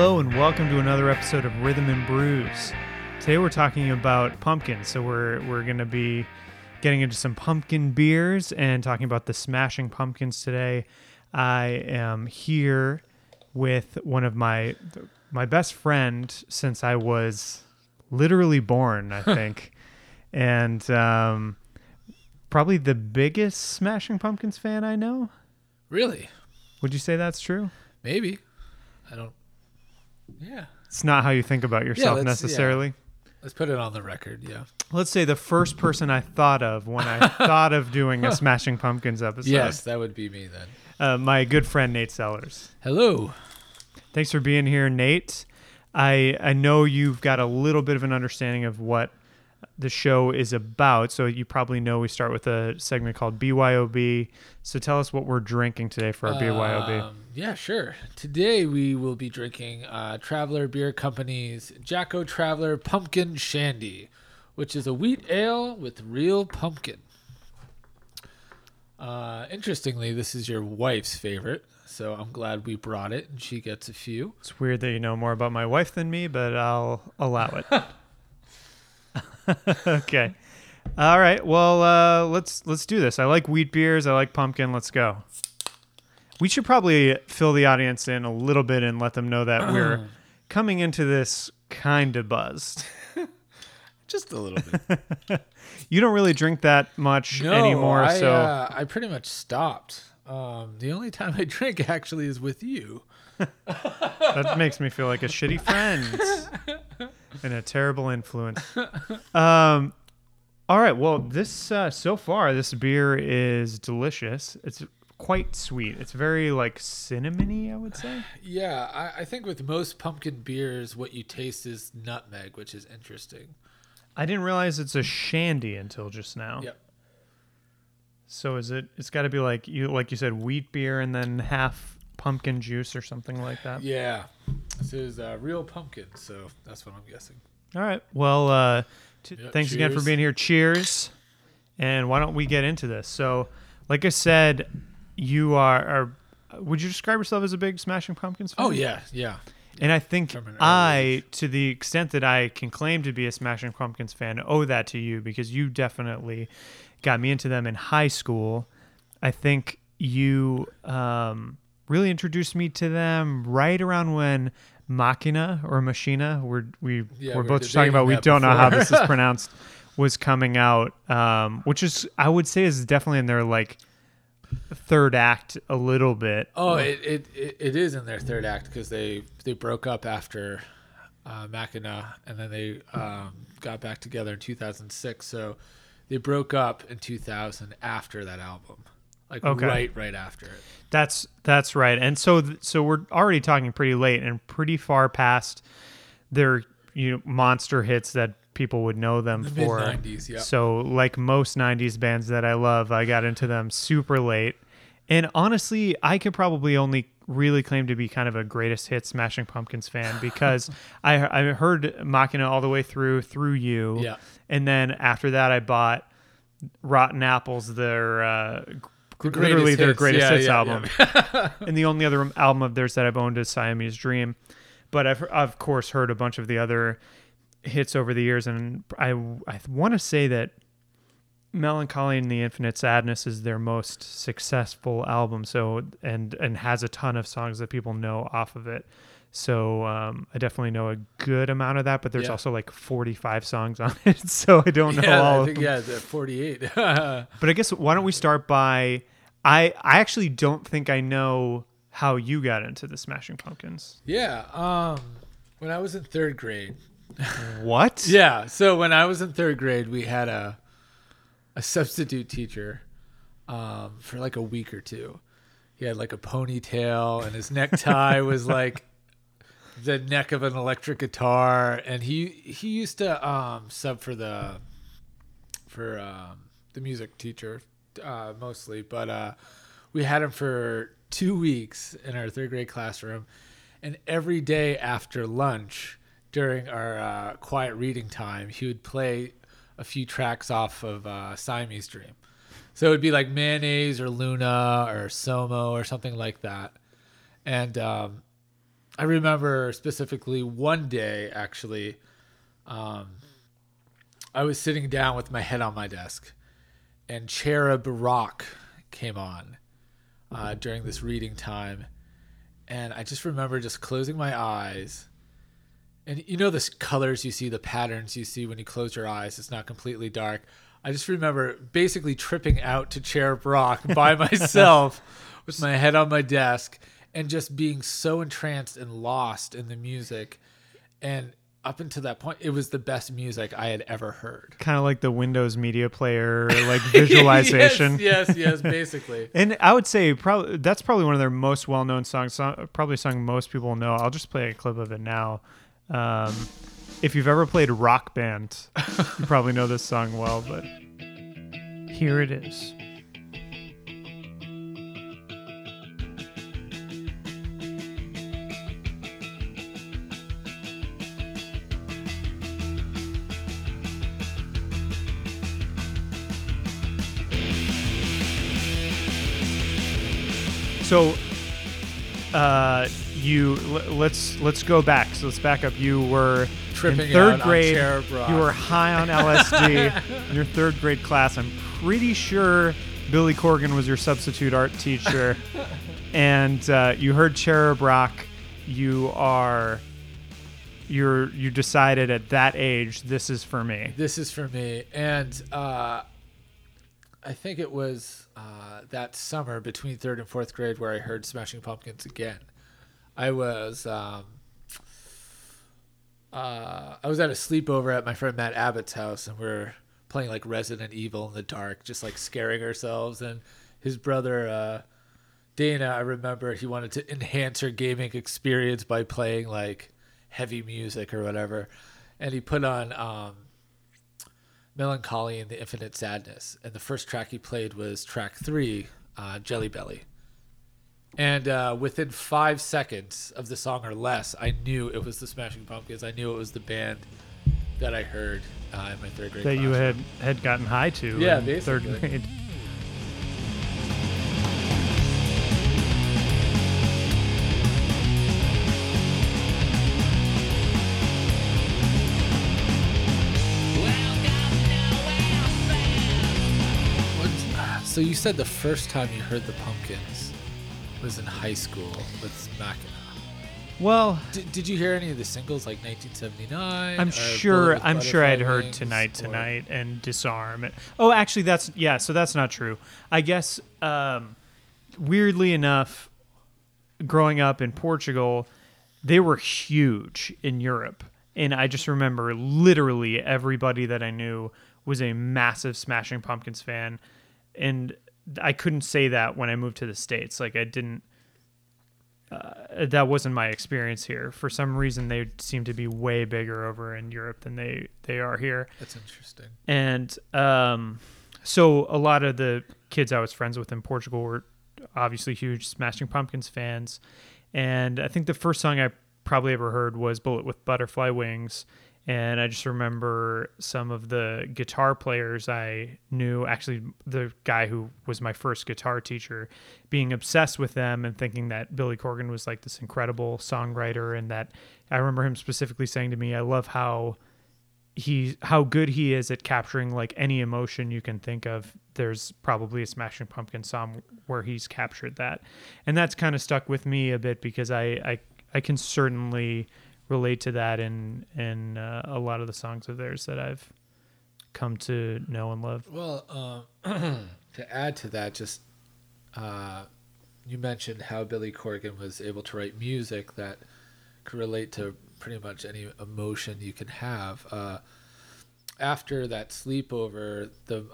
Hello and welcome to another episode of Rhythm and Brews. Today we're talking about pumpkins, so we're going to be getting into some pumpkin beers and talking about the Smashing Pumpkins today. I am here with one of my best friend since I was literally born, I think, and probably the biggest Smashing Pumpkins fan I know. Really? Would you say that's true? Maybe. I don't. Yeah. It's not how you think about yourself necessarily. Yeah. Let's put it on the record, yeah. Let's say the first person I thought of when I thought of doing a Smashing Pumpkins episode. Yes, that would be me then. My good friend Nate Sellers. Hello. Thanks for being here, Nate. I know you've got a little bit of an understanding of what the show is about, so you probably know we start with a segment called BYOB. So tell us what we're drinking today for our BYOB. Yeah, sure. Today we will be drinking Traveler Beer Company's Jacko Traveler Pumpkin Shandy, which is a wheat ale with real pumpkin. Interestingly, this is your wife's favorite, so I'm glad we brought it, and she gets a few. It's weird that you know more about my wife than me, but I'll allow it. Okay. All right. Well, let's do this. I like wheat beers. I like pumpkin. Let's go. We should probably fill the audience in a little bit and let them know that we're coming into this kind of buzzed. Just a little bit. You don't really drink that much anymore, so I pretty much stopped. The only time I drink actually is with you. That makes me feel like a shitty friend and a terrible influence. All right. Well, this so far, this beer is delicious. It's quite sweet. It's very like cinnamony, I would say. Yeah, I think with most pumpkin beers, what you taste is nutmeg, which is interesting. I didn't realize it's a shandy until just now. Yep. So it's got to be like you said, wheat beer and then half pumpkin juice or something like that. Yeah, this is real pumpkin, so that's what I'm guessing. All right. Well, thanks again for cheers. being here. Cheers. And why don't we get into this? So, like I said, you are would you describe yourself as a big Smashing Pumpkins fan? Oh, yeah. And I think From an early age. to the extent that I can claim to be a Smashing Pumpkins fan, owe that to you because you definitely got me into them in high school. I think you really introduced me to them right around when Machina or Machina, we're both just talking about, we don't know how this is pronounced, was coming out, which is, I would say, is definitely in their like third act a little bit. Oh, it is in their third act because they broke up after Machina, and then they got back together in 2006. So they broke up in 2000 after that album. Like right after it. That's right. And so we're already talking pretty late and pretty far past their monster hits that people would know them for. Mid-90s, yeah. So like most 90s bands that I love, I got into them super late. And honestly, I could probably only really claim to be kind of a greatest hits Smashing Pumpkins fan because I heard Machina all the way through you. Yeah. And then after that, I bought Rotten Apples, their literally their greatest hits album. And the only other album of theirs that I've owned is Siamese Dream. But I've of course heard a bunch of the other hits over the years, and I want to say that Melancholy and the Infinite Sadness is their most successful album, so and has a ton of songs that people know off of it. So I definitely know a good amount of that, but there's also like 45 songs on it, so I don't know all of them. Yeah, 48. But I guess why don't we start by, I actually don't think I know how you got into the Smashing Pumpkins. Yeah, when I was in third grade. What? Yeah, so when I was in third grade, we had a substitute teacher for like a week or two. He had like a ponytail, and his necktie was like the neck of an electric guitar, and he used to sub for the music teacher mostly, but we had him for 2 weeks in our third grade classroom, and every day after lunch during our quiet reading time, he would play a few tracks off of Siamese Dream. So it would be like Mayonnaise or Luna or Somo or something like that. And I remember specifically one day, actually, I was sitting down with my head on my desk, and Cherub Rock came on during this reading time. And I just remember just closing my eyes. And you know the colors you see, the patterns you see when you close your eyes. It's not completely dark. I just remember basically tripping out to Cherub Rock by myself with my head on my desk and just being so entranced and lost in the music. And up until that point, it was the best music I had ever heard. Kind of like the Windows Media Player, like visualization. yes, basically. And I would say that's probably one of their most well-known songs, probably a song most people know. I'll just play a clip of it now. If you've ever played Rock Band, you probably know this song well, but here it is. So, let's go back. So let's back up. You were tripping in third out grade. On Cherub Rock. You were high on LSD in your third grade class. I'm pretty sure Billy Corgan was your substitute art teacher, and you heard Cherub Rock. You decided at that age, this is for me. This is for me, and I think it was that summer between third and fourth grade where I heard Smashing Pumpkins again. I was at a sleepover at my friend Matt Abbott's house, and we're playing like Resident Evil in the dark, just like scaring ourselves. And his brother Dana, I remember he wanted to enhance her gaming experience by playing like heavy music or whatever, and he put on Melancholy and the Infinite Sadness, and the first track he played was track 3, Jelly Belly. And within 5 seconds of the song or less, I knew it was the Smashing Pumpkins. I knew it was the band that I heard in my third grade that class. You had gotten high to in basically. Third grade. So you said the first time you heard the Pumpkins was in high school with Mackinac. Well, did you hear any of the singles like 1979? I'm sure I'd heard Tonight and Disarm. Oh, actually, so that's not true. I guess weirdly enough, growing up in Portugal, they were huge in Europe, and I just remember literally everybody that I knew was a massive Smashing Pumpkins fan. And I couldn't say that when I moved to the States. Like I didn't, that wasn't my experience here. For some reason, they seem to be way bigger over in Europe than they are here. That's interesting. And so a lot of the kids I was friends with in Portugal were obviously huge Smashing Pumpkins fans. And I think the first song I probably ever heard was Bullet with Butterfly Wings. And I just remember some of the guitar players I knew, actually the guy who was my first guitar teacher, being obsessed with them and thinking that Billy Corgan was like this incredible songwriter. And that I remember him specifically saying to me, I love how good he is at capturing like any emotion you can think of. There's probably a Smashing Pumpkins song where he's captured that. And that's kind of stuck with me a bit because I can certainly relate to that in a lot of the songs of theirs that I've come to know and love. Well, to add to that, just you mentioned how Billy Corgan was able to write music that could relate to pretty much any emotion you can have. After that sleepover,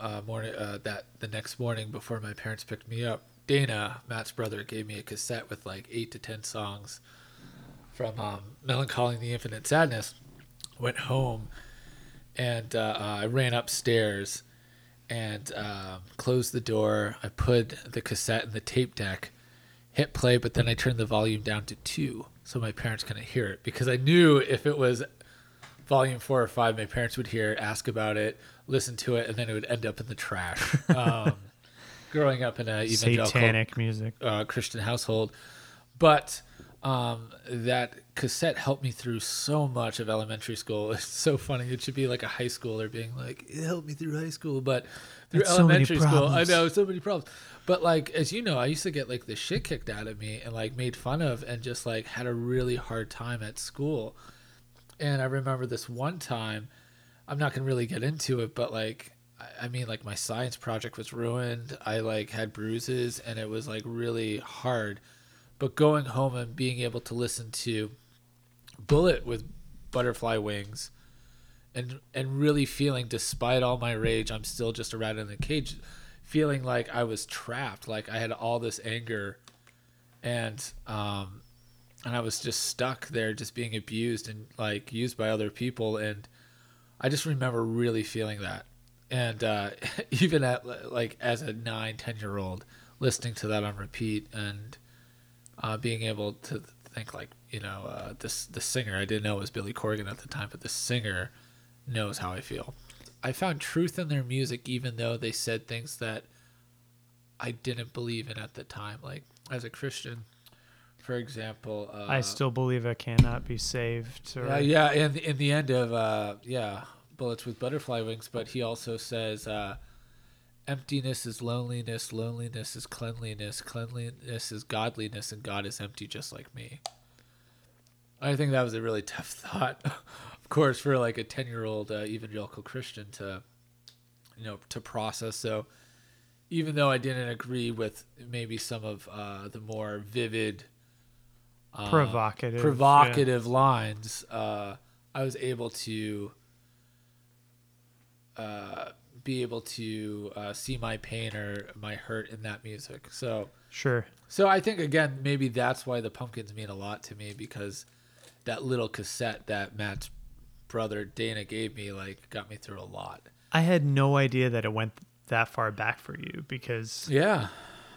the next morning before my parents picked me up, Dana, Matt's brother, gave me a cassette with like 8 to 10 songs from Melancholy and the Infinite Sadness. Went home and I ran upstairs and closed the door. I put the cassette in the tape deck, hit play, but then I turned the volume down to 2 so my parents couldn't hear it, because I knew if it was volume 4 or 5, my parents would hear it, ask about it, listen to it, and then it would end up in the trash. Growing up in a evangelical satanic music Christian household. But that cassette helped me through so much of elementary school. It's so funny. It should be like a high schooler being like, it helped me through high school, but through elementary school, I know so many problems. But like, as you know, I used to get like the shit kicked out of me and like made fun of and just like had a really hard time at school. And I remember this one time, I'm not going to really get into it, but like, I mean, like my science project was ruined. I like had bruises and it was like really hard. But going home and being able to listen to Bullet with Butterfly Wings and really feeling, despite all my rage, I'm still just a rat in a cage, feeling like I was trapped, like I had all this anger and I was just stuck there just being abused and like used by other people. And I just remember really feeling that. And even at like as a 9-10-year-old listening to that on repeat and being able to think like, you know, the singer, I didn't know it was Billy Corgan at the time, but the singer knows how I feel. I found truth in their music, even though they said things that I didn't believe in at the time. Like as a Christian, for example, I still believe I cannot be saved. Or... Yeah. And in the end of, Bullets with Butterfly Wings, but he also says, emptiness is loneliness, loneliness is cleanliness, cleanliness is godliness, and God is empty just like me. I think that was a really tough thought, of course, for like a 10-year-old evangelical Christian to, you know, to process. So even though I didn't agree with maybe some of the more vivid, provocative lines, I was able to be able to see my pain or my hurt in that music. So sure. So I think again maybe that's why the Pumpkins mean a lot to me, because that little cassette that Matt's brother Dana gave me like got me through a lot. I had no idea that it went that far back for you, because yeah.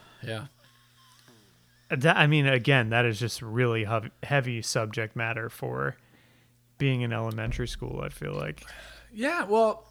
I mean, again, that is just really heavy subject matter for being in elementary school, I feel like. Yeah, well,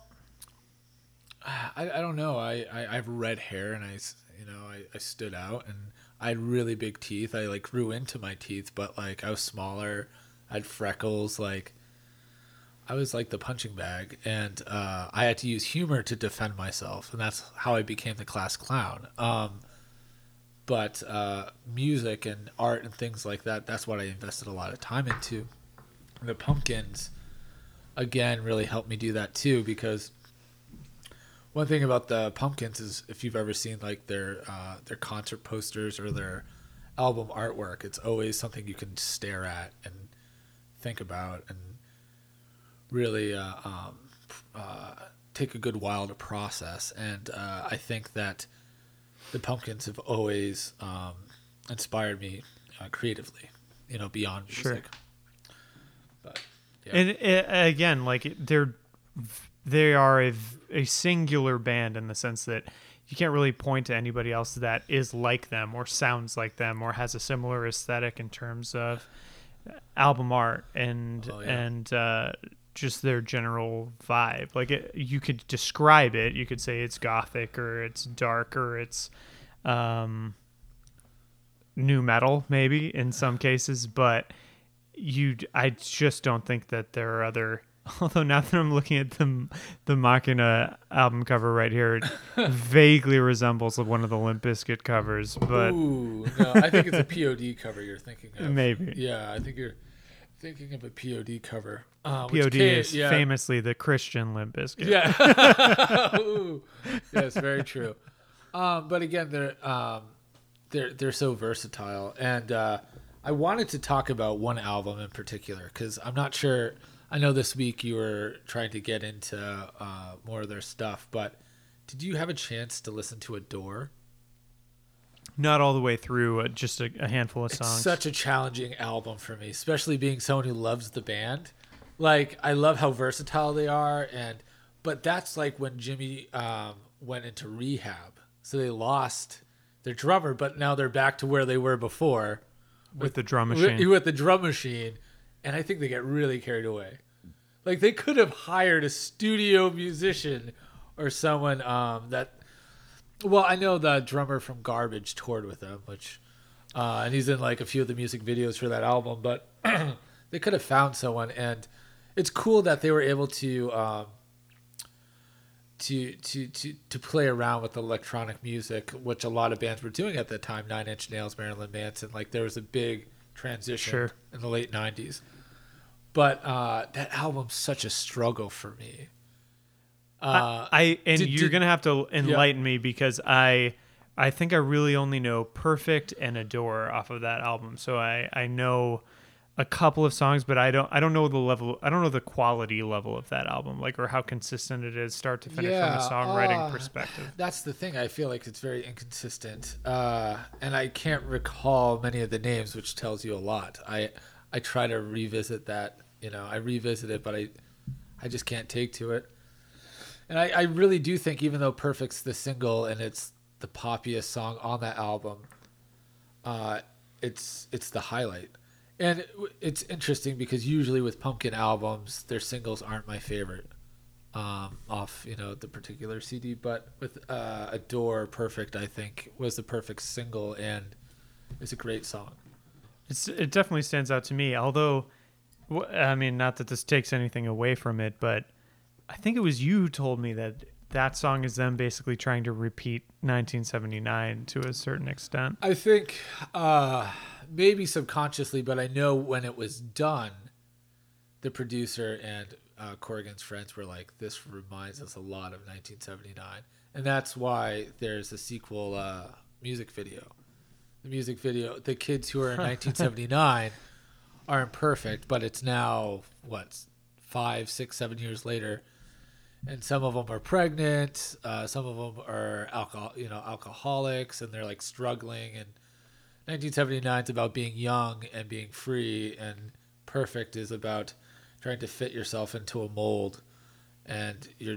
I don't know. I have red hair and I stood out and I had really big teeth. I like grew into my teeth, but like I was smaller. I had freckles. Like I was like the punching bag, and I had to use humor to defend myself, and that's how I became the class clown. But music and art and things like that, that's what I invested a lot of time into. The Pumpkins, again, really helped me do that too, because one thing about the Pumpkins is if you've ever seen like their concert posters or their album artwork, it's always something you can stare at and think about and really take a good while to process. And I think that the Pumpkins have always inspired me creatively, you know, beyond music. Sure. But yeah. And again, like they are a singular band in the sense that you can't really point to anybody else that is like them or sounds like them or has a similar aesthetic in terms of album art and just their general vibe. Like you could describe it. You could say it's gothic or it's dark or it's new metal maybe in some cases, but I just don't think that there are other. Although now that I'm looking at the Machina album cover right here, it vaguely resembles one of the Limp Bizkit covers. But ooh, no, I think it's a POD cover you're thinking of. Maybe. Yeah, I think you're thinking of a POD cover. POD is famously the Christian Limp Bizkit. Yeah. Ooh. Yes, very true. But again, they're so versatile, and I wanted to talk about one album in particular because I'm not sure. I know this week you were trying to get into more of their stuff, but did you have a chance to listen to Adore? Not all the way through, just a handful of songs. It's such a challenging album for me, especially being someone who loves the band. Like, I love how versatile they are, but that's like when Jimmy went into rehab. So they lost their drummer, but now they're back to where they were before. With the drum machine. With the drum machine. And I think they get really carried away. Like, they could have hired a studio musician or someone that... Well, I know the drummer from Garbage toured with them, which And he's in like a few of the music videos for that album, but they could have found someone, and it's cool that they were able to play around with electronic music, which a lot of bands were doing at that time. Nine Inch Nails, Marilyn Manson, like there was a big transition in the late 90s. But that album's such a struggle for me. You're gonna have to enlighten me, because I think I really only know Perfect and Adore off of that album. So I know a couple of songs, but I don't know the level. I don't know the quality level of that album, like, or how consistent it is start to finish from a songwriting perspective. That's the thing. I feel like it's very inconsistent, and I can't recall many of the names, which tells you a lot. I try to revisit that. I revisit it, but I just can't take to it. And I really do think, even though Perfect's the single and it's the poppiest song on that album, it's the highlight. And it's interesting because usually with Pumpkin albums, their singles aren't my favorite off the particular CD. But with Adore, Perfect, I think, was the perfect single, and it's a great song. It definitely stands out to me. Although, I mean, not that this takes anything away from it, but I think it was you who told me that song is them basically trying to repeat 1979 to a certain extent. I think maybe subconsciously, but I know when it was done, the producer and Corrigan's friends were like, this reminds us a lot of 1979. And that's why there's a sequel music video. The music video, the kids who are in 1979 aren't Perfect, but it's now, 5, 6, 7 years later. And some of them are pregnant. Some of them are alcoholics, and they're like struggling. And 1979 is about being young and being free, and Perfect is about trying to fit yourself into a mold, and you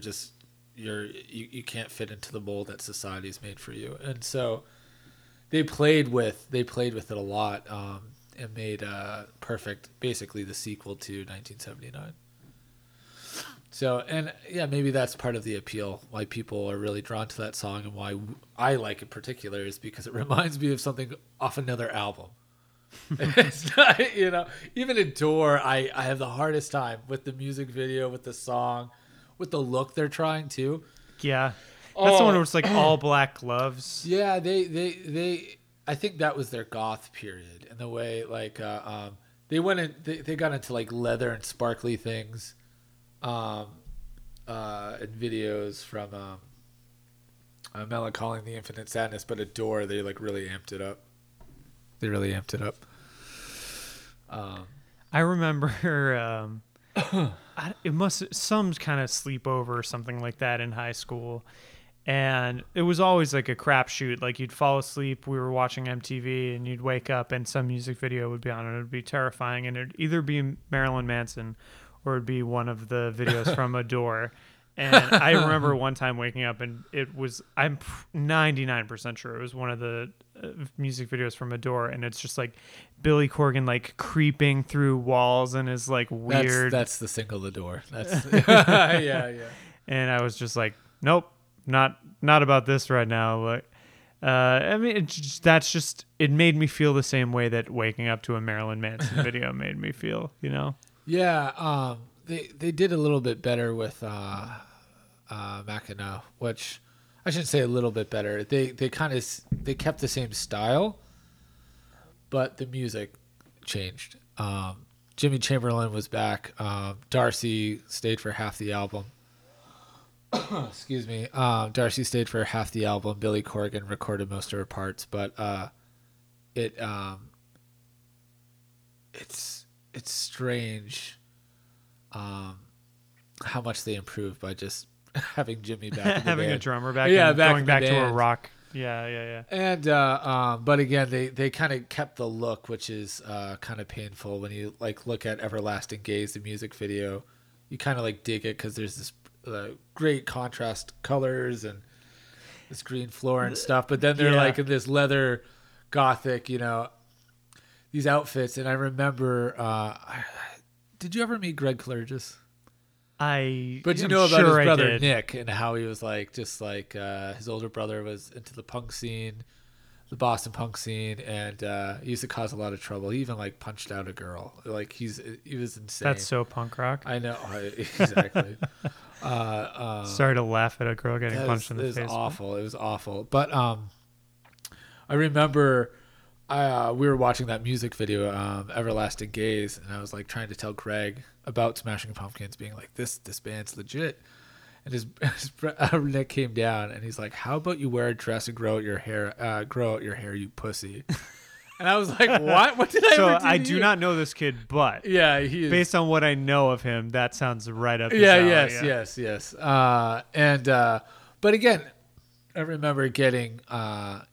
can't fit into the mold that society's made for you. And so they played with it a lot, and made Perfect basically the sequel to 1979. So, and yeah, maybe that's part of the appeal, why people are really drawn to that song, and why I like it in particular is because it reminds me of something off another album. It's not, even Adore, I have the hardest time with the music video, with the song, with the look they're trying to. Yeah. That's the one where it's like all black gloves. Yeah, they I think that was their goth period, in the way, like, they went in, they got into like leather and sparkly things. And videos from Melancholy and the Infinite Sadness, but Adore, they like really amped it up. I remember it must some kind of sleepover or something like that in high school, and it was always like a crapshoot. Like, you'd fall asleep, we were watching MTV, and you'd wake up and some music video would be on, and it would be terrifying, and it'd either be Marilyn Manson or it'd be one of the videos from Adore. And I remember one time waking up, and I'm 99% sure it was one of the music videos from Adore, and it's just like Billy Corgan like creeping through walls and is like weird. That's the single Adore. That's yeah. And I was just like, nope, not about this right now. Like, I mean, it made me feel the same way that waking up to a Marilyn Manson video made me feel, Yeah, they did a little bit better with Mackinac, which I shouldn't say a little bit better. They kept the same style, but the music changed. Jimmy Chamberlin was back. Darcy stayed for half the album. Excuse me. Darcy stayed for half the album. Billy Corgan recorded most of her parts, but it's strange how much they improved by just having Jimmy back in the having band. A drummer back, going back to a rock. Yeah. And but again, they kind of kept the look, which is kind of painful when you like look at Everlasting Gaze, the music video. You kind of like dig it because there's this great contrast colors and this green floor and stuff, but then they're like in this leather gothic, these outfits. And I remember, did you ever meet Greg Clergis? But you know about his brother Nick, and how he was like, just like his older brother was into the punk scene, the Boston punk scene, and he used to cause a lot of trouble. He even like punched out a girl. Like he was insane. That's so punk rock. I know, exactly. Sorry to laugh at a girl getting punched in the face. It was awful. It was awful. But I remember we were watching that music video, Everlasting Gaze, and I was like trying to tell Greg about Smashing Pumpkins, being like, this band's legit. And his Nick came down and he's like, "How about you wear a dress and grow out your hair, you pussy?" And I was like, "What? What did I ever do to I do not know this kid, but yeah, he is. Based on what I know of him, that sounds right up his alley. Yes. But again, I remember getting, I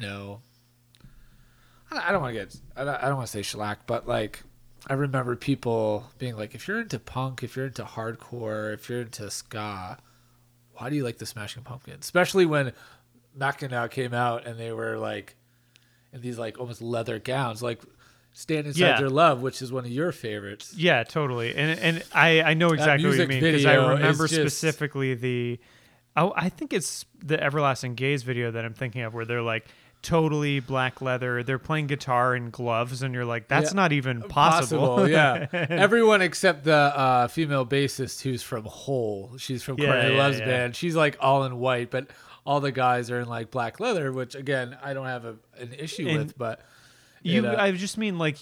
don't want to say shellac, but like, I remember people being like, if you're into punk, if you're into hardcore, if you're into ska, why do you like the Smashing Pumpkins? Especially when Mackinac came out and they were like in these like almost leather gowns, like Stand Inside Your Love, which is one of your favorites. Yeah, totally. And I know exactly what you mean, because I remember specifically I think it's the Everlasting Gaze video that I'm thinking of, where they're like totally black leather, they're playing guitar in gloves, and you're like, that's not even possible. Yeah. Everyone except the female bassist who's from Hole. She's from Courtney Love's band. She's like all in white, but all the guys are in like black leather, which again I don't have an issue with. But I just mean like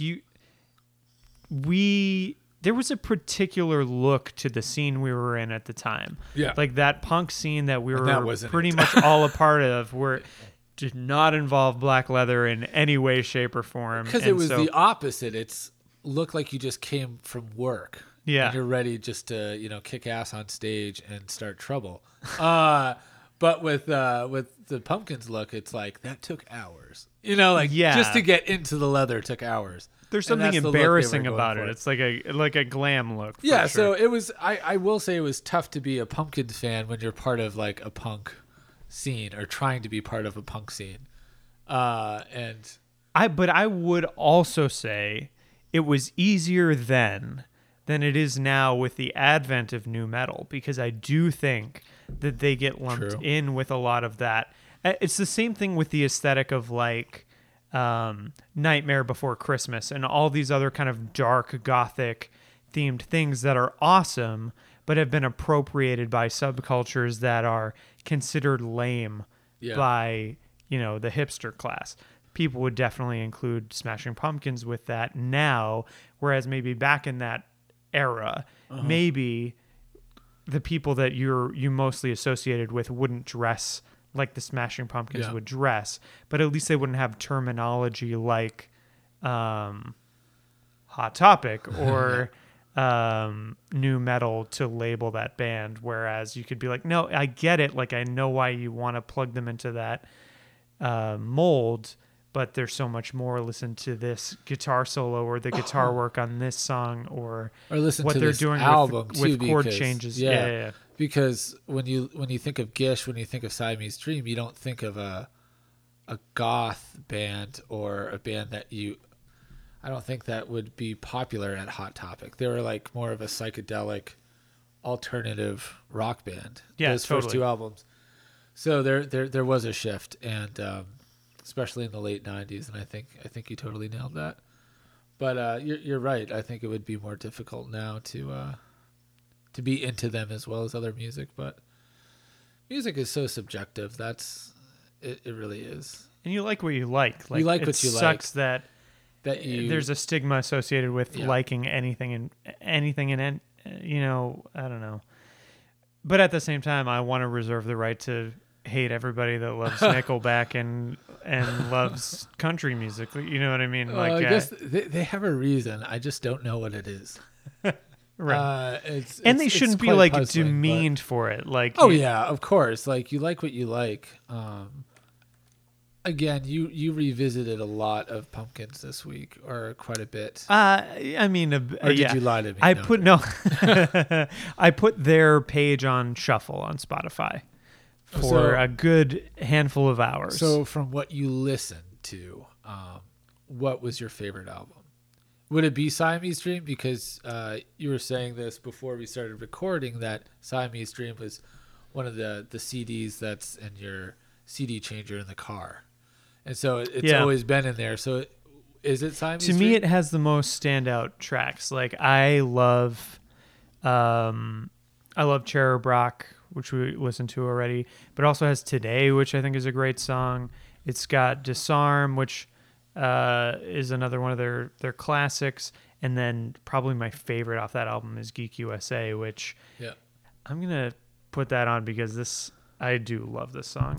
there was a particular look to the scene we were in at the time. Yeah, like that punk scene that we were pretty much all a part of, where did not involve black leather in any way, shape, or form. Because it was the opposite. It's looked like you just came from work. Yeah. And you're ready just to, kick ass on stage and start trouble. But with the Pumpkins look, it's like that took hours. Just to get into the leather took hours. There's something embarrassing about it. It's like a glam look. Yeah, so it was I will say it was tough to be a Pumpkins fan when you're part of like a punk scene or trying to be part of a punk scene. But I would also say it was easier then than it is now with the advent of nu metal, because I do think that they get lumped in with a lot of that. It's the same thing with the aesthetic of like Nightmare Before Christmas and all these other kind of dark gothic themed things that are awesome, but have been appropriated by subcultures that are considered lame by, the hipster class. People would definitely include Smashing Pumpkins with that now, whereas maybe back in that era, maybe the people that you mostly associated with wouldn't dress like the Smashing Pumpkins would dress, but at least they wouldn't have terminology like Hot Topic or nu metal to label that band, whereas you could be like, no, I get it, like I know why you want to plug them into that mold, but there's so much more. Listen to this guitar solo or the guitar work on this song, or listen what to they're this doing album with chord changes. Yeah. Because when you think of Gish, when you think of Siamese Dream, you don't think of a goth band or a band that I don't think that would be popular at Hot Topic. They were like more of a psychedelic alternative rock band. Yeah, those first two albums. So there was a shift, and especially in the late '90s, and I think you totally nailed that. But you're right. I think it would be more difficult now to be into them as well as other music. But music is so subjective. It really is. And you like what you like. You like what you like. It sucks that there's a stigma associated with liking anything and I don't know. But at the same time, I want to reserve the right to hate everybody that loves Nickelback and loves country music. You know what I mean? I guess they have a reason. I just don't know what it is. Right. They shouldn't be like demeaned for it. Like, yeah, of course. Like, you like what you like. Again, you revisited a lot of Pumpkins this week, or quite a bit. I mean, or did you lie to me? I put their page on shuffle on Spotify for a good handful of hours. So, from what you listened to, what was your favorite album? Would it be Siamese Dream? Because you were saying this before we started recording, that Siamese Dream was one of the CDs that's in your CD changer in the car. and so it's always been in there. So is it Siamese To me, it has the most standout tracks. Like I love Cherub Rock, which we listened to already, but it also has Today, which I think is a great song. It's got Disarm, which is another one of their classics. And then probably my favorite off that album is Geek USA, which I'm going to put that on because I do love this song.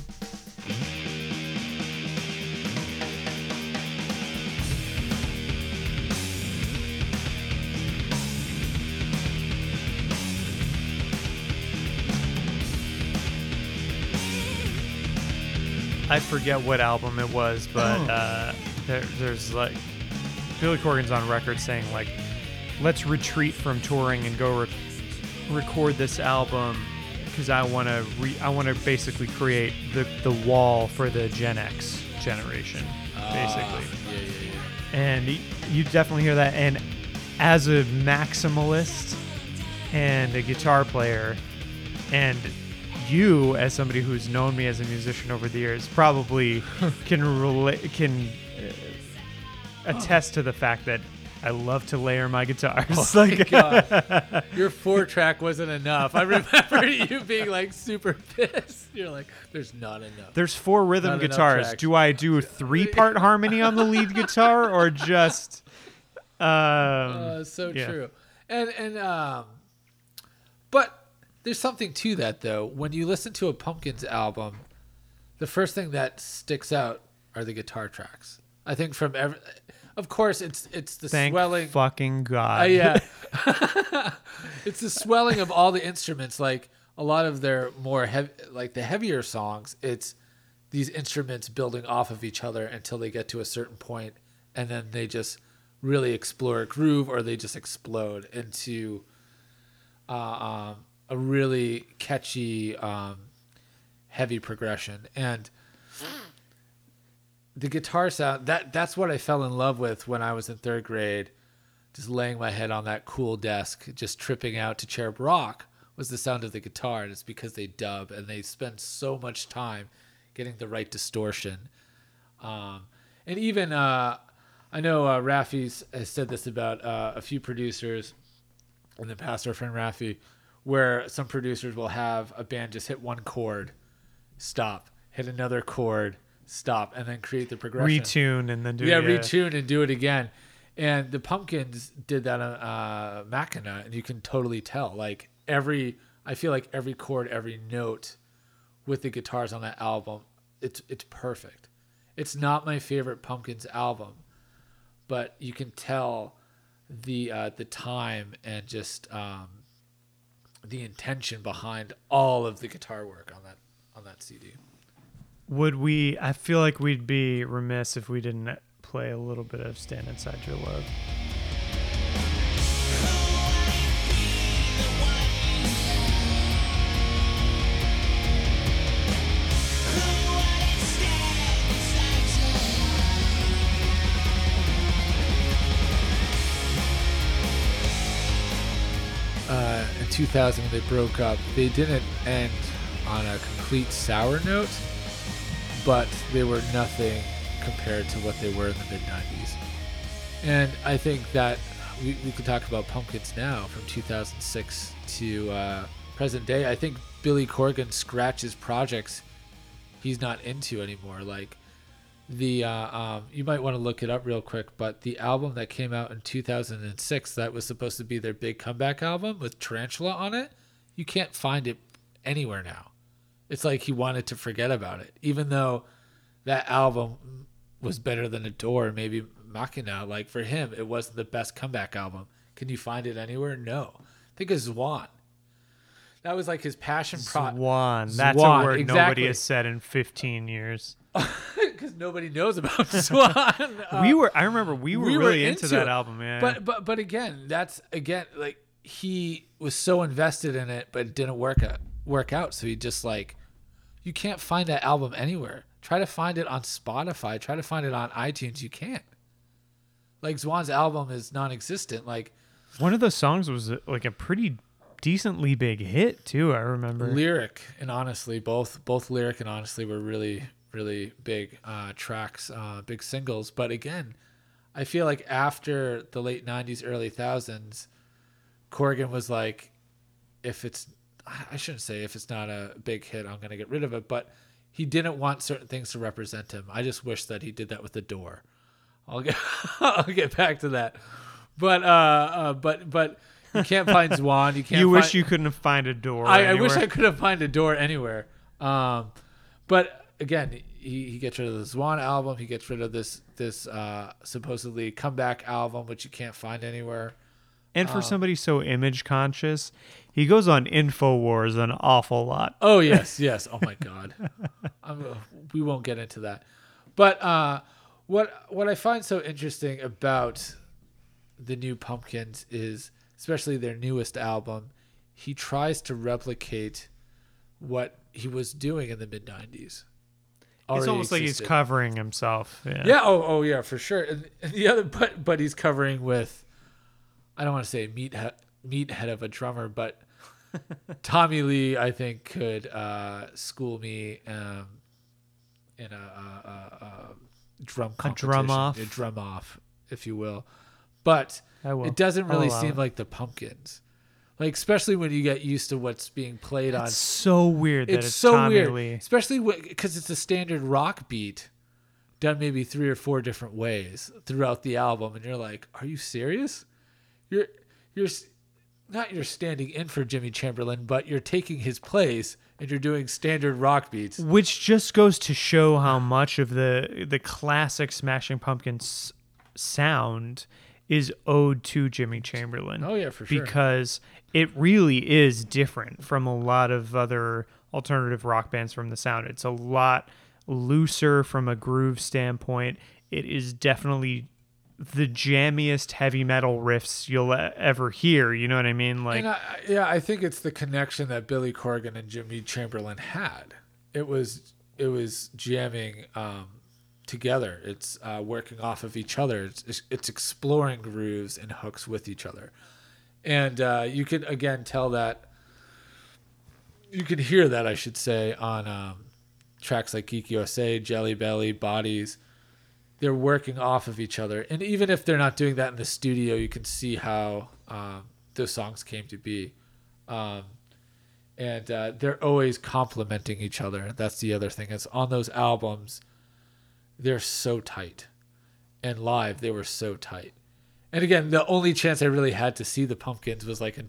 I forget what album it was, but there's like Billy Corgan's on record saying like, let's retreat from touring and go record this album because I want to basically create the wall for the Gen X generation, basically. Yeah. And you definitely hear that. And as a maximalist and a guitar player, and you, as somebody who's known me as a musician over the years, probably can attest to the fact that I love to layer my guitars. Oh my God. Your 4-track wasn't enough. I remember you being like super pissed. You're like, there's not enough. There's 4 rhythm guitars. Do I do 3-part harmony on the lead guitar or just? True. And but there's something to that though. When you listen to a Pumpkins album, the first thing that sticks out are the guitar tracks. I think of course, it's the swelling. Fucking God. Yeah. It's the swelling of all the instruments. Like a lot of their more like the heavier songs, it's these instruments building off of each other until they get to a certain point, and then they just really explore a groove, or they just explode into a really catchy, heavy progression. And the guitar sound, that's what I fell in love with when I was in 3rd grade, just laying my head on that cool desk, just tripping out to Cherub Rock, was the sound of the guitar. And it's because they dub and they spend so much time getting the right distortion. And even, I know Raffi has said this about a few producers in the past, our friend Raffi, where some producers will have a band just hit one chord, stop, hit another chord, stop, and then create the progression. Retune and then do retune and do it again. And the Pumpkins did that on Machina, and you can totally tell. Like I feel like every chord, every note with the guitars on that album, it's perfect. It's not my favorite Pumpkins album, but you can tell the time and just the intention behind all of the guitar work on that CD. I feel like we'd be remiss if we didn't play a little bit of Stand Inside Your Love. In 2000, when they broke up, they didn't end on a complete sour note, but they were nothing compared to what they were in the mid-90s. And I think that we could talk about Pumpkins now from 2006 to present day. I think Billy Corgan scratches projects he's not into anymore. Like the you might want to look it up real quick, but the album that came out in 2006 that was supposed to be their big comeback album with Tarantula on it, you can't find it anywhere now. It's like he wanted to forget about it, even though that album was better than Adore, maybe Machina. Like for him, it wasn't the best comeback album. Can you find it anywhere? No. Think of Zwan. That was like his passion project. Zwan. That's a word nobody has said in 15 years. Because nobody knows about Zwan. I remember we were really into that album, man. But again, like he was so invested in it, but it didn't work out. So he just like, you can't find that album anywhere. Try to find it on Spotify. Try to find it on iTunes. You can't. Like Zwan's album is non-existent. Like one of those songs was like a pretty decently big hit too. I remember Lyric and Honestly, both Lyric and Honestly were really, really big tracks, big singles. But again, I feel like after the late 90s, early 2000s, Corgan was like, I shouldn't say if it's not a big hit, I'm going to get rid of it, but he didn't want certain things to represent him. I just wish that he did that with The Door. I'll get back to that. But you can't find Zwan. You wish you couldn't find a door. I wish I could have find a door anywhere. But again, he gets rid of the Zwan album. He gets rid of this supposedly comeback album, which you can't find anywhere. And for somebody so image conscious, he goes on InfoWars an awful lot. Oh, yes. Oh, my God. We won't get into that. But what I find so interesting about the New Pumpkins is, especially their newest album, he tries to replicate what he was doing in the mid-90s. It's almost like he's covering himself. Yeah. Oh, yeah, for sure. And the other, but he's covering with, I don't want to say meathead of a drummer, but Tommy Lee, I think, could school me in a drum competition, a drum off, if you will. But it doesn't really seem like the Pumpkins, like especially when you get used to what's being played on. It's so weird that it's so Tommy weird, Lee. Especially because it's a standard rock beat done maybe 3 or 4 different ways throughout the album, and you're like, are you serious? You're not you're standing in for Jimmy Chamberlin, but you're taking his place and you're doing standard rock beats, which just goes to show how much of the classic Smashing Pumpkins sound is owed to Jimmy Chamberlin. Oh yeah, for sure. Because it really is different from a lot of other alternative rock bands from the sound. It's a lot looser from a groove standpoint. It is definitely the jammiest heavy metal riffs you'll ever hear. You know what I mean? Like, I think it's the connection that Billy Corgan and Jimmy Chamberlin had. It was jamming together. It's working off of each other. It's exploring grooves and hooks with each other. And you could again tell that. You could hear that, I should say, on tracks like Geek USA, Jelly Belly, Bodies. They're working off of each other. And even if they're not doing that in the studio, you can see how those songs came to be. And they're always complementing each other. That's the other thing. Is on those albums, they're so tight. And live, they were so tight. And again, the only chance I really had to see the Pumpkins was like in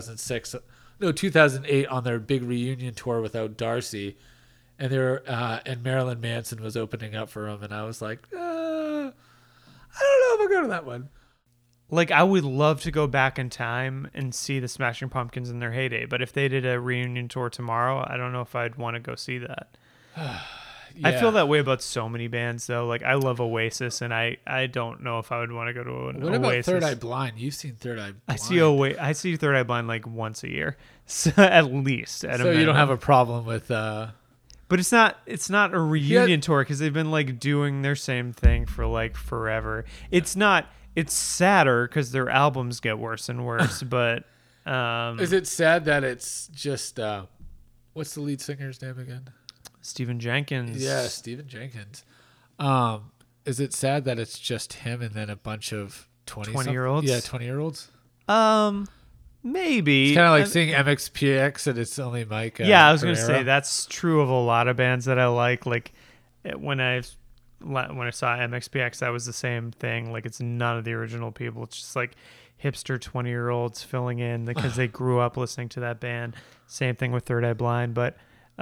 2008 on their big reunion tour without Darcy. And and Marilyn Manson was opening up for them, and I was like, I don't know if I'll go to that one. Like, I would love to go back in time and see the Smashing Pumpkins in their heyday, but if they did a reunion tour tomorrow, I don't know if I'd want to go see that. Yeah. I feel that way about so many bands, though. Like, I love Oasis, and I don't know if I would want to go to an Oasis. What about Third Eye Blind? You've seen Third Eye Blind. I see Third Eye Blind like once a year, so, at least. So you don't have a problem with... But it's not a reunion tour because they've been like doing their same thing for like forever. It's sadder because their albums get worse and worse. But is it sad that it's just what's the lead singer's name again? Stephen Jenkins. Yeah, Stephen Jenkins. Is it sad that it's just him and then a bunch of 20-year-olds? Yeah, 20-year-olds. Maybe. It's kind of like seeing MXPX and it's only Mike. Yeah, I was going to say that's true of a lot of bands that I like. Like when I saw MXPX, that was the same thing. Like it's none of the original people. It's just like hipster 20-year-olds filling in because they grew up listening to that band. Same thing with Third Eye Blind. But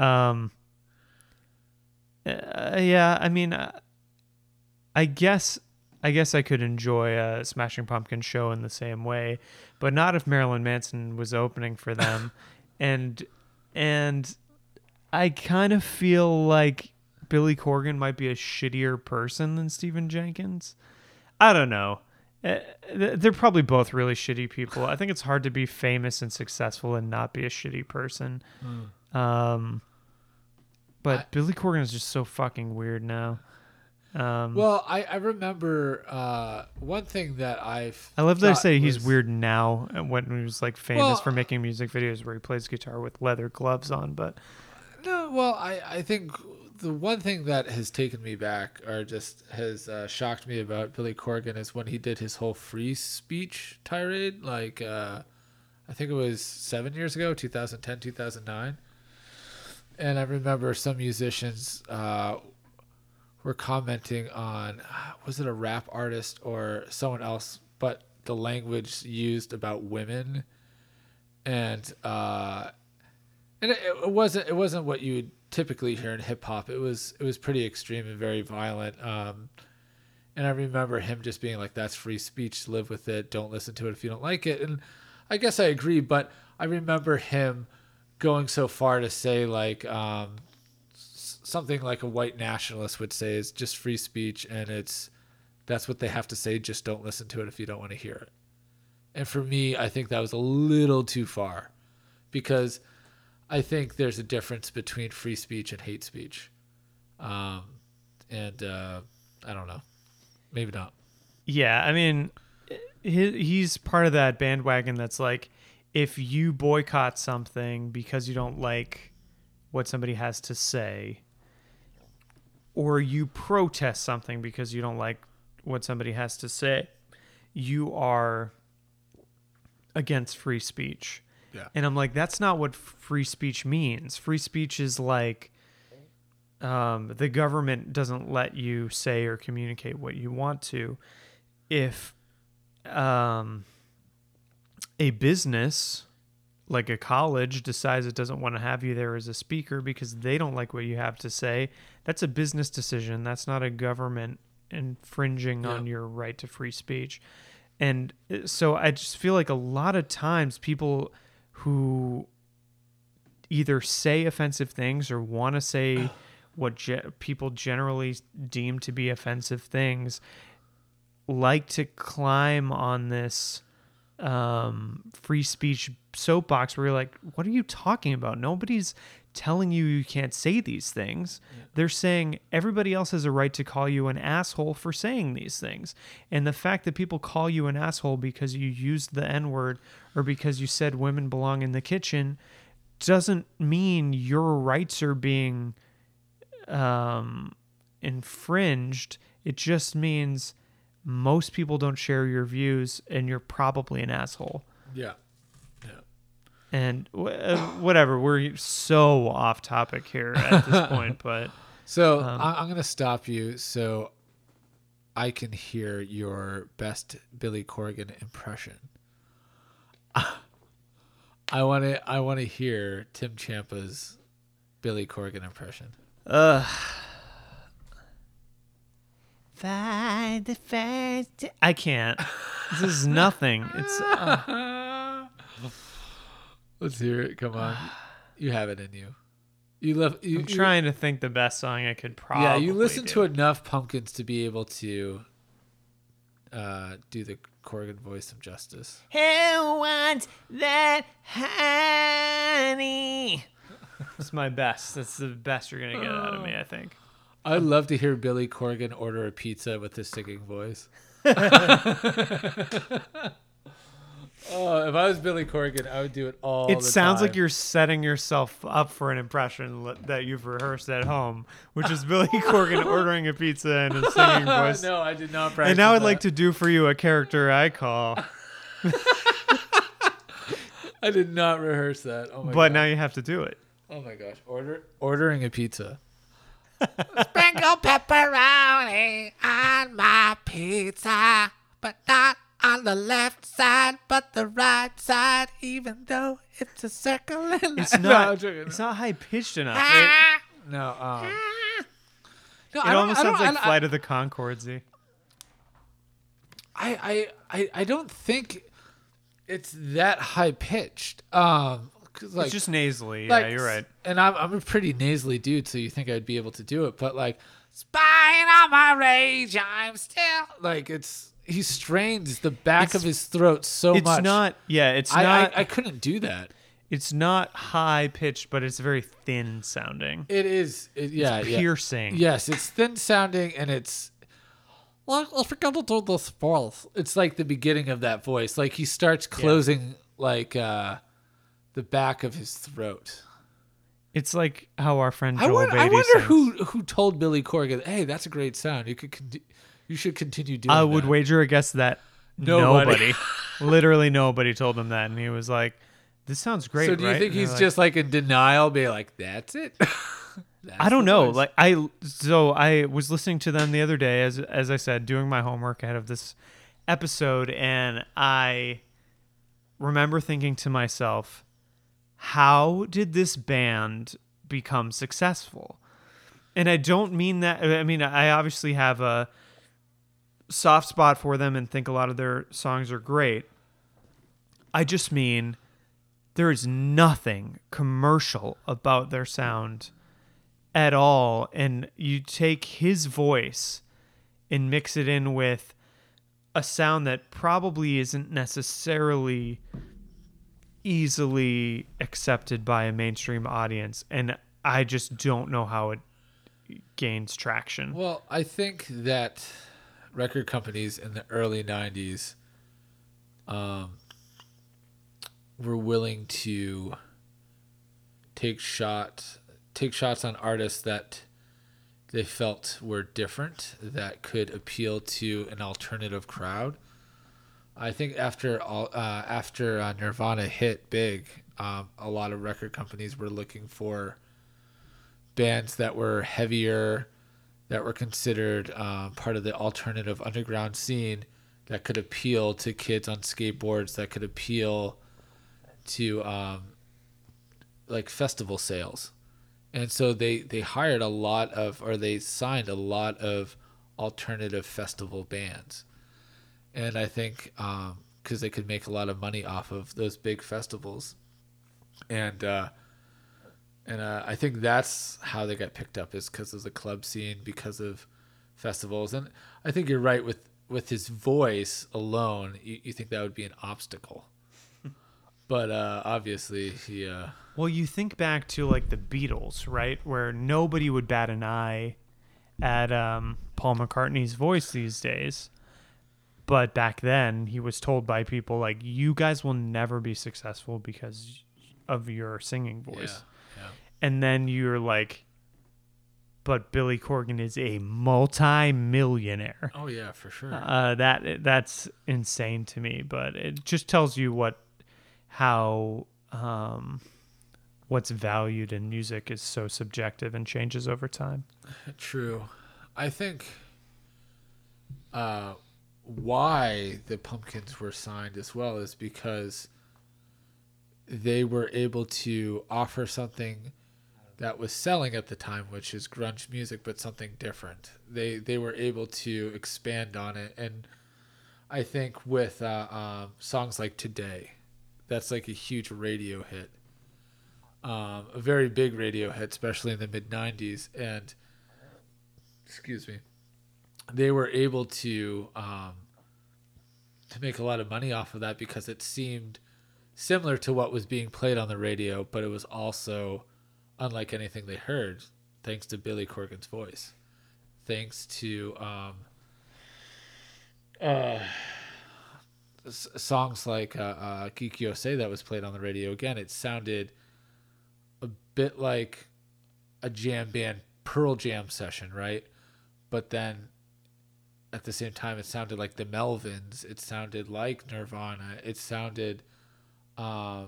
yeah, I mean, I guess I could enjoy a Smashing Pumpkins show in the same way, but not if Marilyn Manson was opening for them. and I kind of feel like Billy Corgan might be a shittier person than Stephen Jenkins. I don't know. They're probably both really shitty people. I think it's hard to be famous and successful and not be a shitty person. But Billy Corgan is just so fucking weird now. Well, I remember one thing that I love that I say he's weird now when he was like famous for making music videos where he plays guitar with leather gloves on. But no, well, I think the one thing that has taken me back, or just has shocked me about Billy Corgan, is when he did his whole free speech tirade. Like, I think it was 7 years ago, 2010, 2009. And I remember some musicians were commenting on, was it a rap artist or someone else, but the language used about women, and it wasn't what you would typically hear in hip hop. It was pretty extreme and very violent. And I remember him just being like, "That's free speech. Live with it. Don't listen to it if you don't like it." And I guess I agree, but I remember him going so far to say like something like a white nationalist would say is just free speech, and that's what they have to say. Just don't listen to it if you don't want to hear it. And for me, I think that was a little too far, because I think there's a difference between free speech and hate speech. I don't know. Maybe not. Yeah, I mean, he's part of that bandwagon that's like, if you boycott something because you don't like what somebody has to say, or you protest something because you don't like what somebody has to say, you are against free speech. Yeah. And I'm like, that's not what free speech means. Free speech is like, the government doesn't let you say or communicate what you want to. If a business, like a college, decides it doesn't want to have you there as a speaker because they don't like what you have to say, that's a business decision. That's not a government infringing on your right to free speech. And so I just feel like a lot of times people who either say offensive things or want to say what people generally deem to be offensive things like to climb on this free speech soapbox where you're like, what are you talking about? Nobody's telling you can't say these things. Yeah. They're saying everybody else has a right to call you an asshole for saying these things. And the fact that people call you an asshole because you used the N-word or because you said women belong in the kitchen doesn't mean your rights are being infringed. It just means most people don't share your views and you're probably an asshole. Yeah. And whatever, we're so off topic here at this point, but so I'm going to stop you so I can hear your best Billy Corgan impression. I want to hear Tim Champa's Billy Corgan impression. I can't. This is nothing. It's Let's hear it. Come on. You have it in you. I'm trying to think the best song I could probably Yeah, you listen to enough Pumpkins to be able to do the Corgan voice some justice. Who wants that honey? It's my best. That's the best you're going to get out of me, I think. I'd love to hear Billy Corgan order a pizza with his singing voice. Oh, if I was Billy Corgan, I would do it all the time. It sounds like you're setting yourself up for an impression that you've rehearsed at home, which is Billy Corgan ordering a pizza in his singing voice. No, I did not practice. And now I'd like to do for you a character I call. I did not rehearse that. Oh my God. But now you have to do it. Oh my gosh. Ordering a pizza. Sprinkle pepperoni on my pizza, but not on the left side, but the right side, even though it's a circle. It's not high pitched enough. No. It almost sounds like Flight of the Conchords-y. I don't think it's that high pitched. It's just nasally. Yeah, you're right. And I'm a pretty nasally dude, so you think I'd be able to do it, but like, spying on my rage, I'm still like he strains the back of his throat so much. It's not. I couldn't do that. It's not high pitched, but it's very thin sounding. It is. It's piercing. Yes, it's thin sounding, and it's. Well, I forgot to do this voice. It's like the beginning of that voice. Like he starts closing like the back of his throat. It's like how our friend Joel Beatty I wonder sings. who told Billy Corgan, "Hey, that's a great sound. You should continue doing." I would wager a guess that nobody, literally nobody, told him that, and he was like, "This sounds great." So do you think he's just like in denial, being like, "That's it"? I don't know. Like I was listening to them the other day, as I said, doing my homework ahead of this episode, and I remember thinking to myself, how did this band become successful? And I don't mean that. I mean, I obviously have a soft spot for them and think a lot of their songs are great. I just mean there is nothing commercial about their sound at all. And you take his voice and mix it in with a sound that probably isn't necessarily easily accepted by a mainstream audience, and I just don't know how it gains traction. Well, I think that record companies in the early 90s were willing to take shots on artists that they felt were different, that could appeal to an alternative crowd. I think after Nirvana hit big, a lot of record companies were looking for bands that were heavier, that were considered part of the alternative underground scene, that could appeal to kids on skateboards, that could appeal to like festival sales. And so they hired they signed a lot of alternative festival bands. And I think because they could make a lot of money off of those big festivals, and I think that's how they got picked up, is because of the club scene, because of festivals. And I think you're right with his voice alone. You think that would be an obstacle, but obviously he. Well, you think back to like the Beatles, right, where nobody would bat an eye at Paul McCartney's voice these days. But back then, he was told by people like, you guys will never be successful because of your singing voice. Yeah. And then you're like, but Billy Corgan is a multi-millionaire. Oh, yeah, for sure. That's insane to me. But it just tells you how what's valued in music is so subjective and changes over time. True. I think why the Pumpkins were signed as well is because they were able to offer something that was selling at the time, which is grunge music, but something different. They were able to expand on it. And I think with songs like Today, that's like a huge radio hit, a very big radio hit, especially in the mid-90s. And excuse me, they were able to make a lot of money off of that because it seemed similar to what was being played on the radio, but it was also unlike anything they heard, thanks to Billy Corgan's voice, thanks to songs like Kikyo-se that was played on the radio. Again, it sounded a bit like a jam band Pearl Jam session, right? But then at the same time, it sounded like the Melvins. It sounded like Nirvana. It sounded not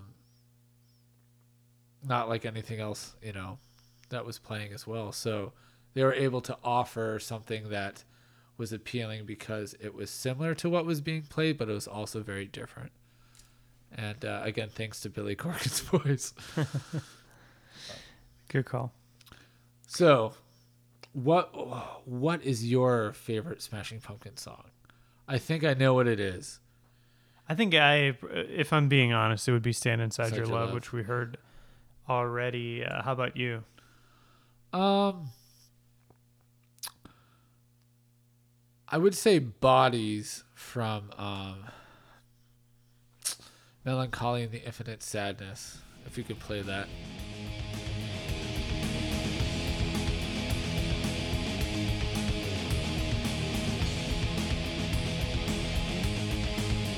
like anything else, that was playing as well. So they were able to offer something that was appealing because it was similar to what was being played, but it was also very different. And again, thanks to Billy Corgan's voice. Good call. So, what is your favorite Smashing Pumpkins song? I think I know what it is. I think if I'm being honest, it would be Stand Inside Your Love, which we heard already. How about you? I would say Bodies from Melancholy and the Infinite Sadness, if you could play that.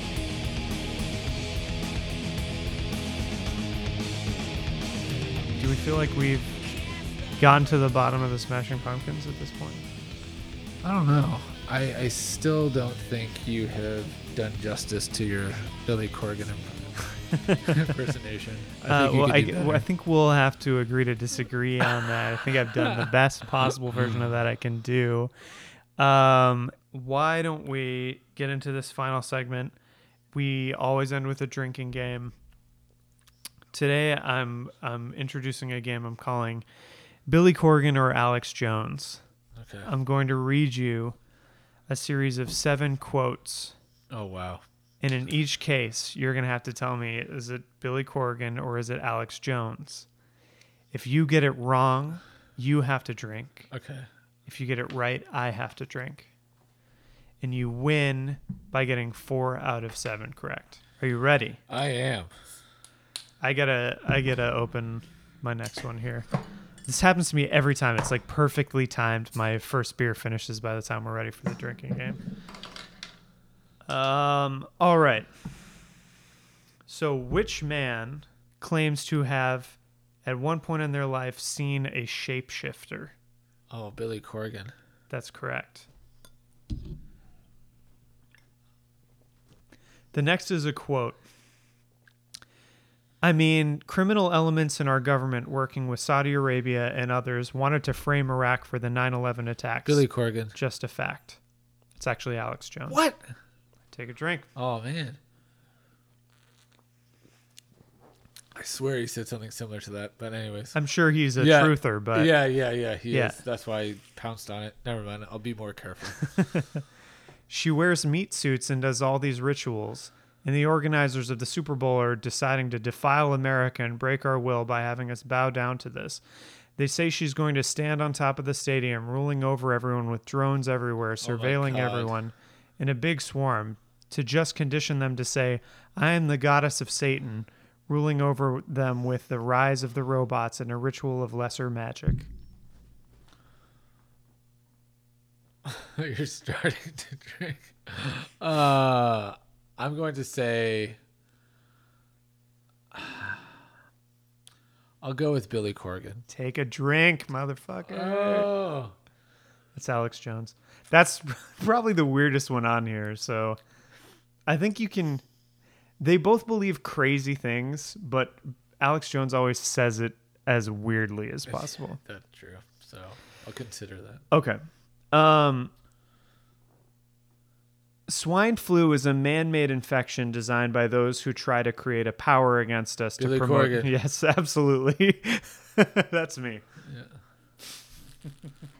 Do we feel like we've gotten to the bottom of the Smashing Pumpkins at this point. I don't know. I still don't think you have done justice to your Billy Corgan impersonation. I think we'll have to agree to disagree on that. I think I've done the best possible version of that I can do. Why don't we get into this final segment? We always end with a drinking game. Today, I'm introducing a game I'm calling Billy Corgan or Alex Jones. Okay. I'm going to read you a series of 7 quotes. Oh, wow. And in each case, you're going to have to tell me, is it Billy Corgan or is it Alex Jones? If you get it wrong, you have to drink. Okay. If you get it right, I have to drink. And you win by getting 4 out of 7 correct. Are you ready? I am. I gotta open my next one here. This happens to me every time. It's like perfectly timed. My first beer finishes by the time we're ready for the drinking game. All right. So which man claims to have, at one point in their life, seen a shapeshifter? Oh, Billy Corgan. That's correct. The next is a quote. I mean, criminal elements in our government working with Saudi Arabia and others wanted to frame Iraq for the 9/11 attacks. Billy Corgan. Just a fact. It's actually Alex Jones. What? Take a drink. Oh, man. I swear he said something similar to that. But anyways. I'm sure he's a truther, but... Yeah, he is. That's why I pounced on it. Never mind. I'll be more careful. She wears meat suits and does all these rituals. And the organizers of the Super Bowl are deciding to defile America and break our will by having us bow down to this. They say she's going to stand on top of the stadium, ruling over everyone with drones everywhere, surveilling everyone in a big swarm, to just condition them to say, I am the goddess of Satan, ruling over them with the rise of the robots and a ritual of lesser magic. You're starting to drink. I'm going to say I'll go with Billy Corgan. Take a drink, motherfucker. Oh. That's Alex Jones. That's probably the weirdest one on here. So I think you can... They both believe crazy things, but Alex Jones always says it as weirdly as possible. That's true. So I'll consider that. Okay. Swine flu is a man-made infection designed by those who try to create a power against us Billy to promote. Corgan. Yes, absolutely. That's me. Yeah.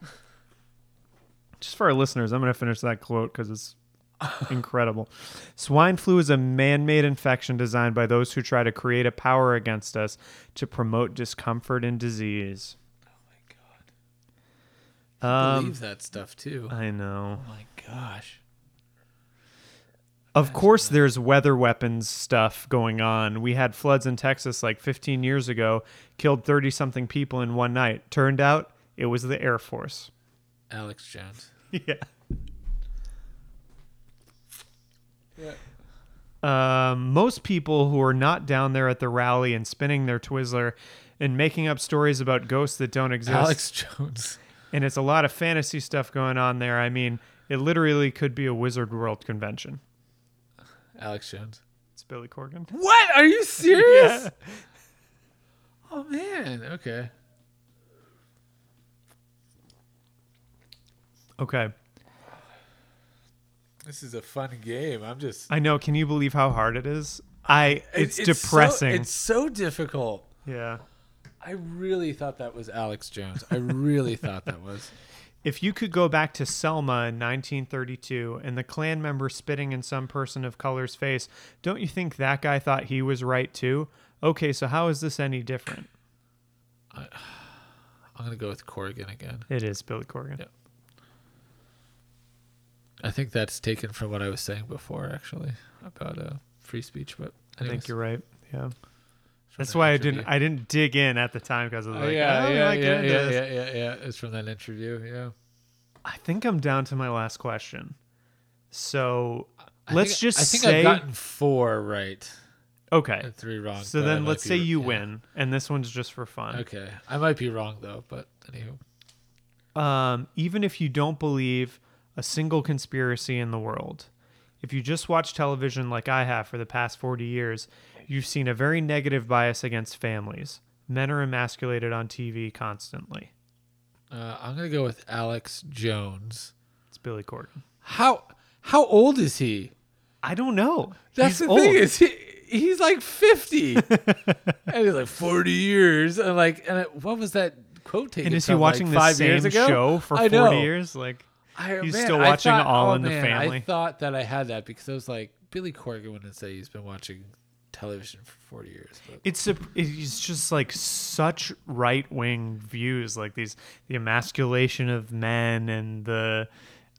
Just for our listeners, I'm going to finish that quote because it's incredible. Swine flu is a man-made infection designed by those who try to create a power against us to promote discomfort and disease. Oh my god. I believe that stuff too. I know. Oh my gosh. Of course, there's weather weapons stuff going on. We had floods in Texas like 15 years ago, killed 30-something people in one night. Turned out it was the Air Force. Alex Jones. Yeah. Yeah. Most people who are not down there at the rally and spinning their Twizzler and making up stories about ghosts that don't exist. Alex Jones. And it's a lot of fantasy stuff going on there. I mean, it literally could be a Wizard World convention. Alex Jones. It's Billy Corgan. What? Are you serious? Yeah. Oh, man. Okay. Okay. This is a fun game. I know. Can you believe how hard it is? It's depressing. It's so difficult. Yeah. I really thought that was Alex Jones. I really thought that was. If you could go back to Selma in 1932 and the Klan member spitting in some person of color's face, don't you think that guy thought he was right too? Okay, so how is this any different? I'm going to go with Corgan again. It is Billy Corgan. Yeah. I think that's taken from what I was saying before, actually, about free speech. But anyways. I think you're right. Yeah. That's why I didn't dig in at the time because I was like, yeah. It's from that interview. Yeah. I think I'm down to my last question. So I think I've gotten 4 right. Okay. And 3 wrong. So then let's say you win, and this one's just for fun. Okay. I might be wrong, though, but anywho. Even if you don't believe a single conspiracy in the world, if you just watch television like I have for the past 40 years, you've seen a very negative bias against families. Men are emasculated on TV constantly. I'm going to go with Alex Jones. It's Billy Corgan. How old is he? I don't know. That's the thing is he's like 50. And he's like 40 years. And what was that quote taken? And is he watching like the 5 same years ago? show for 40 years? Like he's still watching All in the Family. I thought that I had that because I was like, Billy Corgan wouldn't say he's been watching television for 40 years. But. It's just like such right-wing views, like the emasculation of men and the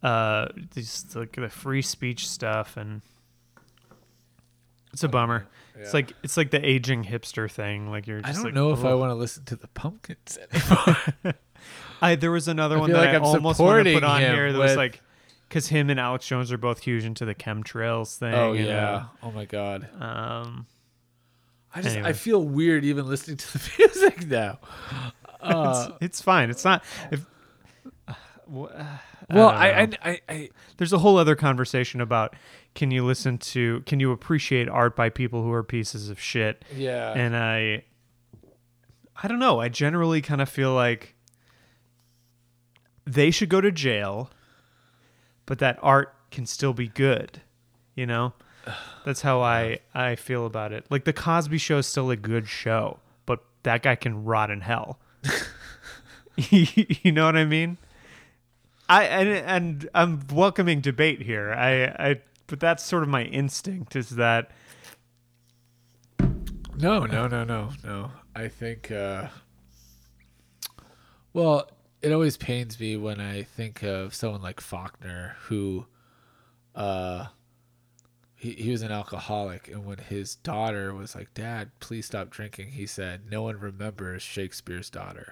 free speech stuff, and it's a bummer. Yeah. It's like the aging hipster thing. Like you're just I don't know if I want to listen to the Pumpkins anymore. There was another one that I almost want to put on here that was like, because him and Alex Jones are both huge into the chemtrails thing. Oh yeah. Oh my god. I feel weird even listening to the music now. It's fine. It's not. I there's a whole other conversation about can you appreciate art by people who are pieces of shit? Yeah. And I don't know. I generally kind of feel like they should go to jail, but that art can still be good, you know? That's how I feel about it. Like the Cosby Show is still a good show, but that guy can rot in hell. You know what I mean? And I'm welcoming debate here. But that's sort of my instinct is that. No. I think. Well, it always pains me when I think of someone like Faulkner, who, he was an alcoholic, and when his daughter was like, "Dad, please stop drinking," he said, "No one remembers Shakespeare's daughter."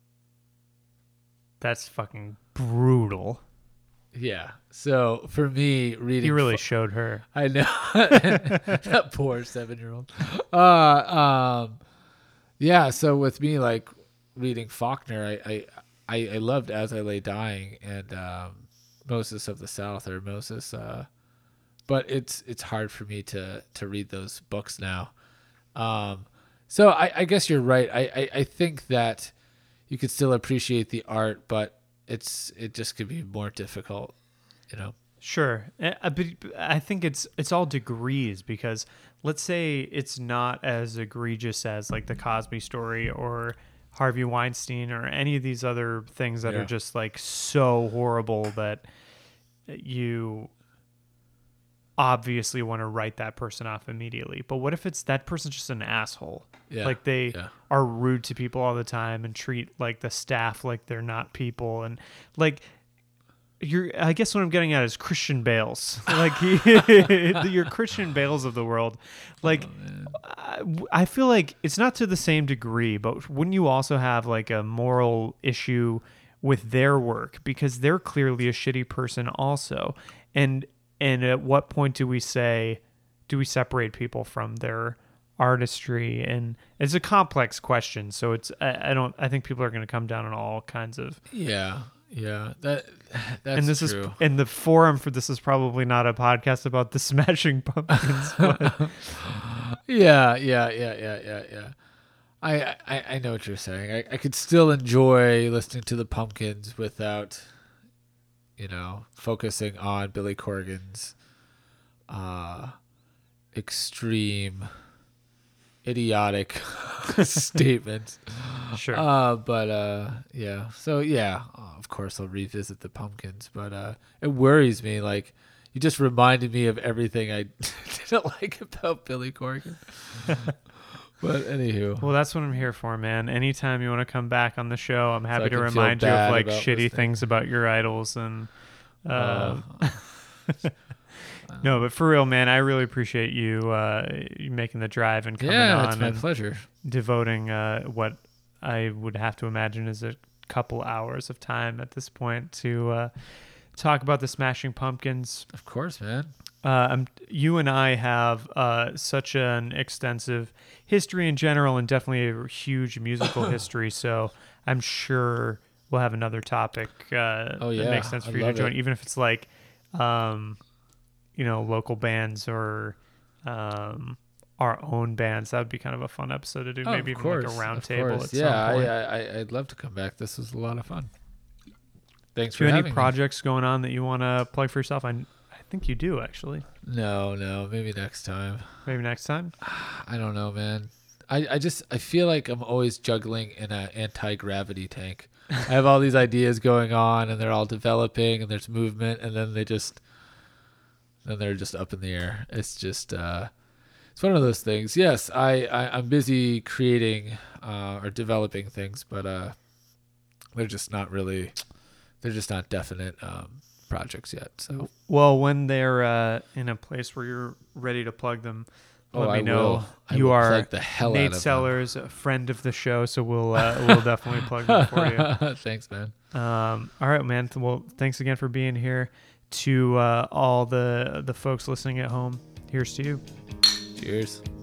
That's fucking brutal. Yeah. So for me, reading, he really showed her. I know that poor 7-year-old. Yeah. So with me, like reading Faulkner, I loved As I Lay Dying and Moses of the South or Moses. But it's hard for me to read those books now. So I guess you're right. I think that you could still appreciate the art, but it just could be more difficult, you know. Sure, but I think it's all degrees, because let's say it's not as egregious as like the Cosby Story or Harvey Weinstein or any of these other things that are just like so horrible that you obviously want to write that person off immediately. But what if it's that person's just an asshole? Yeah. Like they are rude to people all the time and treat like the staff like they're not people, and like I guess what I'm getting at is Christian Bales. Like you're Christian Bales of the world. Like I feel like it's not to the same degree, but wouldn't you also have like a moral issue with their work, because they're clearly a shitty person also? And at what point do we separate people from their artistry? And it's a complex question, so it's I think people are going to come down on all kinds of that's and this true. And the forum for this is probably not a podcast about the Smashing Pumpkins, but yeah. I know what you're saying. I could still enjoy listening to the Pumpkins without, focusing on Billy Corgan's extreme, idiotic statements. Sure. Yeah. So yeah, of course I'll revisit the Pumpkins, but it worries me. Like, you just reminded me of everything I didn't like about Billy Corgan. But anywho. Well, that's what I'm here for, man. Anytime you want to come back on the show, I'm happy to remind you of like shitty things about your idols and no, but for real, man, I really appreciate you making the drive and coming on. Yeah, it's my pleasure. Devoting what I would have to imagine is a couple hours of time at this point to talk about the Smashing Pumpkins. Of course, man. You and I have such an extensive history in general, and definitely a huge musical history. So I'm sure we'll have another topic that makes sense for you to join, even if it's like, local bands or our own bands. That would be kind of a fun episode to do. Maybe even like a round table at some point. I'd love to come back. This was a lot of fun. Thanks for having me. Do you have any projects going on that you want to plug for yourself? I think you do, actually. No, maybe next time. Maybe next time? I don't know, man. I feel like I'm always juggling in an anti-gravity tank. I have all these ideas going on, and they're all developing, and there's movement, and then they're just up in the air. It's just it's one of those things. Yes, I'm busy creating or developing things, but they're just not definite projects yet. So when they're in a place where you're ready to plug them, let me know. You are the hell Nate Sellers, a friend of the show, so we'll definitely plug them for you. Thanks, man. All right, man. Well, thanks again for being here. To all the folks listening at home, here's to you. Cheers.